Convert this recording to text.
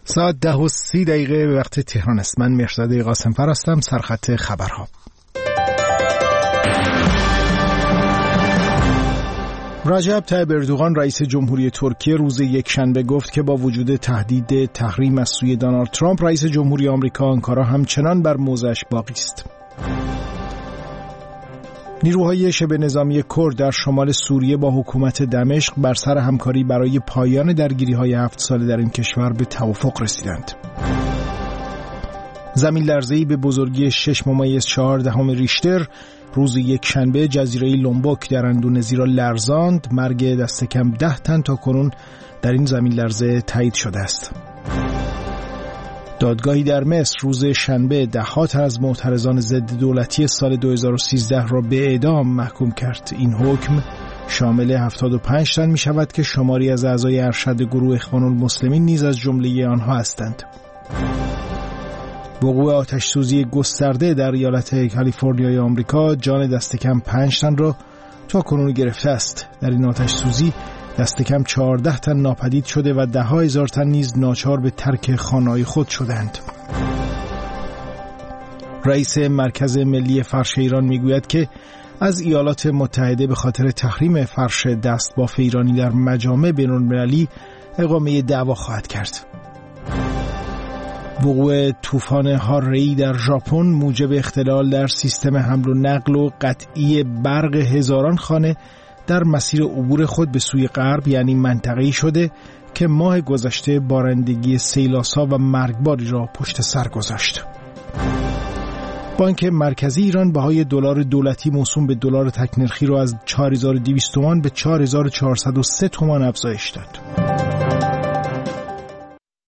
ساعت 10:30 به وقت تهران است. من مهرزاد قاسم‌فر هستم. سرخط خبرها. رجب طیب اردوغان رئیس جمهوری ترکیه روز یکشنبه گفت که با وجود تهدید تحریم از سوی دونالد ترامپ، رئیس جمهوری آمریکا آنکارا همچنان بر موضعش باقی است. نیروهای شبه نظامی کرد در شمال سوریه با حکومت دمشق بر سر همکاری برای پایان درگیری‌های 7 ساله در این کشور به توافق رسیدند. زمین لرزه‌ای به بزرگی 6.4 ریشتر روز یکشنبه جزیره لومبوک در اندونزی را لرزاند. مرگ دست کم 10 تن تا کنون در این زمین لرزه تایید شده است. دادگاهی در مصر روز شنبه ده‌ها از معترضان ضد دولتی سال 2013 را به اعدام محکوم کرد. این حکم شامل 75 تن می شود که شماری از اعضای ارشد گروه اخوان المسلمین نیز از جمله آنها هستند. وقوع آتش سوزی گسترده در ایالت کالیفرنیای آمریکا جان دست کم 5 تن را تا کنون گرفته است. در این آتش سوزی دست کم 14 تن ناپدید شده و 10,000 تن نیز ناچار به ترک خانه‌های خود شدند. رئیس مرکز ملی فرش ایران میگوید که از ایالات متحده به خاطر تحریم فرش دستباف ایرانی در مجامع بین‌المللی اقامه دعوا خواهد کرد. وقوع طوفان هاری‌ای در ژاپن موجب اختلال در سیستم حمل و نقل و قطعی برق هزاران خانه در مسیر عبور خود به سوی غرب یعنی منطقه‌ای شده که ماه گذشته بارندگی سیلاسا و مرگباری را پشت سر گذاشت. بانک مرکزی ایران بهای دلار دولتی موسوم به دلار تک نرخی را از 4200 تومان به 4403 تومان افزایش داد.